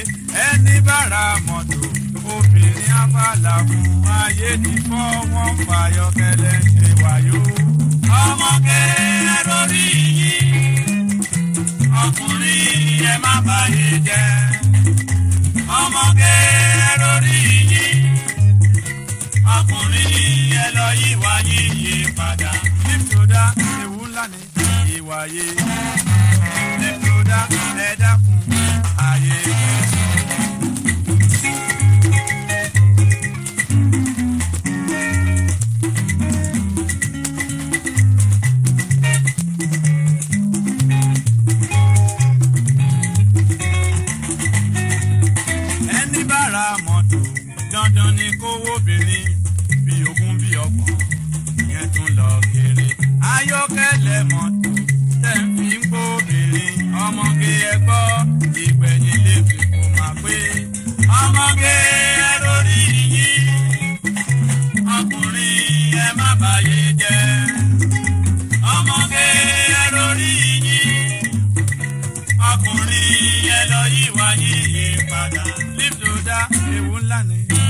ẹni bára mọ́tò obìnrin abala fún ayé ti fọ́ wọn fàyọkẹ́lẹ́ ṣe wáyó. ọmọge lórí yìí ọkùnrin ẹ má bàyè jẹ́. ọmọge lórí yìí ọkùnrin ẹ lọ yíwá yíyí padà. nítorí ewu ńlá ni ìwà yìí. nítorí ẹ dákun ayé ẹ̀sọ́. ẹni bára mọ́tò dandan ni kówó obìnrin bí ogún bí ọgbọ̀n ìyẹn tún lọ kéré. ayọ́kẹ́lẹ́ mọ́tò tẹ̀ ń fi ń gbóbìnrin ọmọge ẹgbọ́ ìgbẹ̀yìn lè fi kó máa pé. ọmọge lórí yìí ọkùnrin ẹ má bàyè jẹ́. ọmọge lórí yìí ọkùnrin ẹ lọ yíwá yíyí padà. lífdòdà ewu ńlá ni.